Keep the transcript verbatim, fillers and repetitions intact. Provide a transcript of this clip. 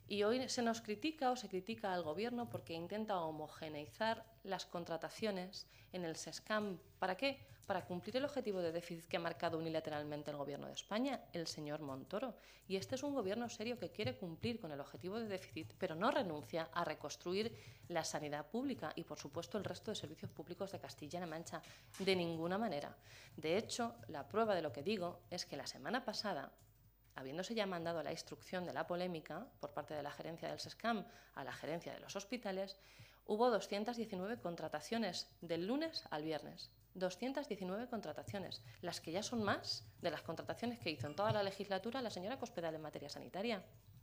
Y hoy se nos critica o se critica al Gobierno porque intenta homogeneizar las contrataciones en el SESCAM. ¿Para qué? Para cumplir el objetivo de déficit que ha marcado unilateralmente el Gobierno de España, el señor Montoro. Y este es un Gobierno serio que quiere cumplir con el objetivo de déficit, pero no renuncia a reconstruir la sanidad pública y, por supuesto, el resto de servicios públicos de Castilla-La Mancha. De ninguna manera. De hecho, la prueba de lo que digo es que la semana pasada, habiéndose ya mandado la instrucción de la polémica por parte de la gerencia del SESCAM a la gerencia de los hospitales, hubo doscientas diecinueve contrataciones del lunes al viernes. doscientas diecinueve contrataciones, las que ya son más de las contrataciones que hizo en toda la legislatura la señora Cospedal en materia sanitaria.